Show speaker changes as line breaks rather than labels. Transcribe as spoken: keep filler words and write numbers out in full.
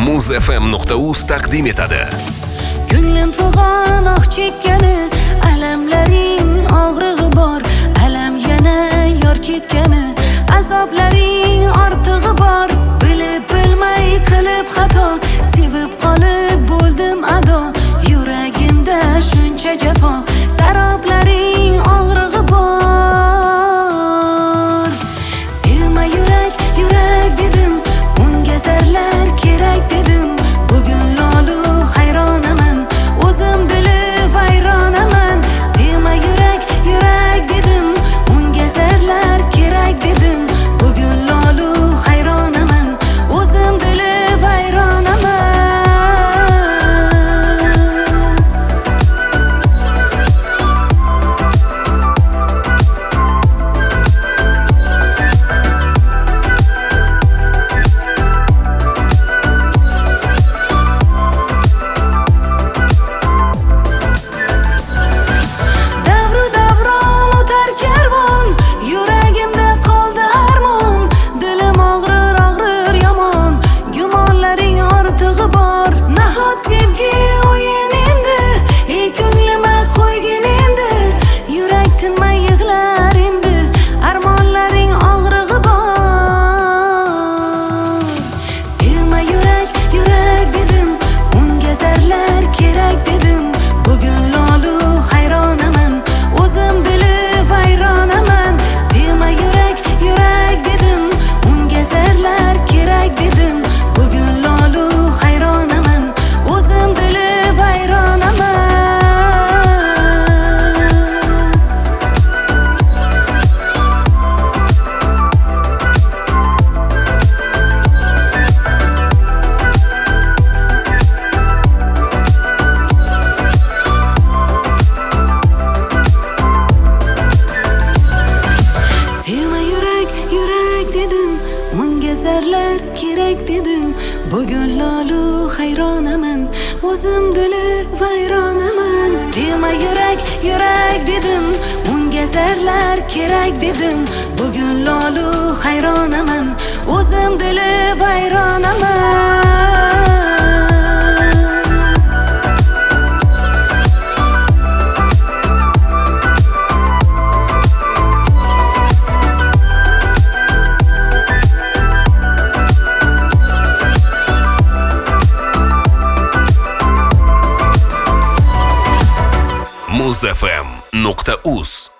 muz f m nuqta uz taqdim etadi.
Ko'nglim fig'on oh chekkani, alamlaring og'rig'i bor, alam yana yor ketgani, azoblaring ortig'i bor. Bilib bilmay qilib xato, sevib qolib bo'ldim ado, yuragimda shuncha jafo, saroblaring og'rig'i bor. Sevma yurak, yurak dedim, unga zarlar kerak dedim. Bugun lolu hayronaman, o'zim bilib vayronaman. Sevma yurak, yurak dedim, unga zarlar kerak dedim. Bugun lolu hayronaman, o'zim bilib vayronaman. Davru davron o'tar karvon, yuragimda qoldi armon. Dilim og'rir, og'rir yomon, gumonlaring ortig'i bor. Nahot sevgi o'yin endi, ey ko'nglima qo'ygin endi. Yurak tinmay yig'lar endi, armonlaring og'rig'i bor. Sevma yurak, yurak dedim, unga zarlar kerak dedim. Bugun lolu hayronaman, o'zim bilib vayronaman. Sevma yurak, yurak dedim, unga zarlar kerak dedim. Bugun lolu hayronaman, o'zim bilib vayronaman. Sevma yurak, yurak dedim, unga zarlar kerak dedim. Bugun lolu hayronaman, o'zim bilib vayronaman. Sevma yurak, yurak dedim, unga zarlar kerak dedim. Bugun lolu hayronaman, o'zim bilib vayronaman.
muz f m nuqta uz